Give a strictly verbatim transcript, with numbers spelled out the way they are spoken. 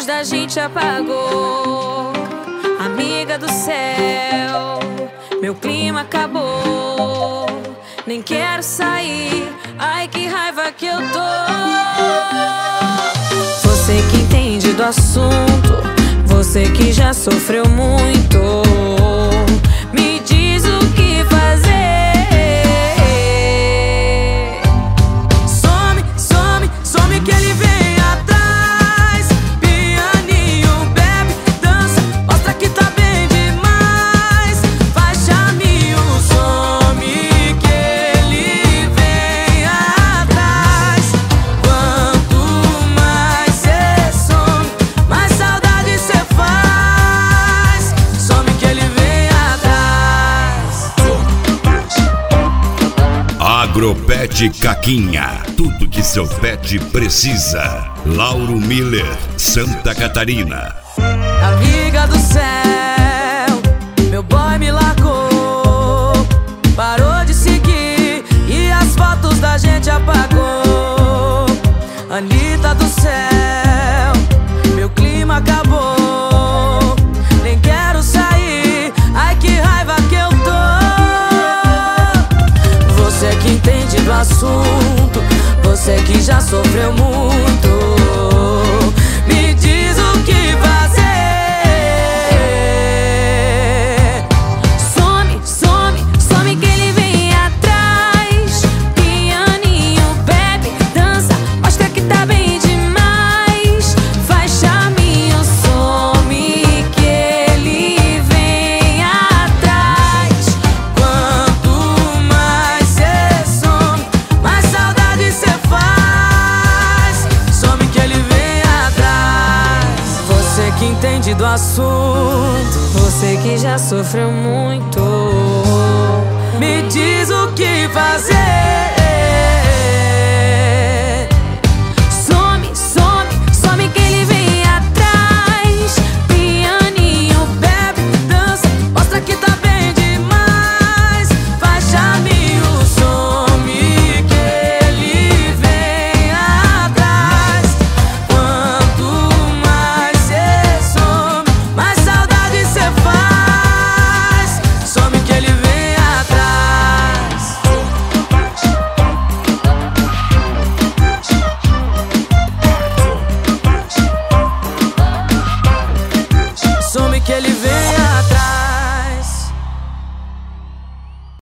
da gente apagou. Amiga do céu, meu clima acabou. Nem quero sair, ai que raiva que eu tô. Você que entende do assunto, você que já sofreu muito, me diz o que fazer. Some, some, some que ele vem atrás. Pianinho, bebe, dança, mostra que tá bem demais. Faz chaminho, some que ele vem atrás. Quanto mais cê some, mais saudade cê faz. Some que ele vem atrás. Agropet Caquinha, tudo que seu pet precisa. Lauro Miller, Santa Catarina. Amiga do céu, meu boy me largou, parou de seguir e as fotos da gente apagou. Anitta do céu, meu clima acabou. Nem quero sair, ai que raiva que eu tô. Você que entende do assunto, você que já sofreu muito, me diz o que fazer. Some, some, some que ele vem atrás. Pianinho, bebe, dança, mostra que tá bem demais. Faz chaminho, some que ele vem atrás. Quanto mais cê some, mais saudade cê faz. Some que ele vem atrás. Você que entende do assunto, você que já sofreu muito, me diz o que fazer. Some, some, some que ele vem atrás. Pianinho, bebe, dança, mostra que tá bem demais. Faz chaminho, some que ele vem atrás. Quanto mais cê some, mais saudade cê faz. Some que ele vem atrás. Some que ele vem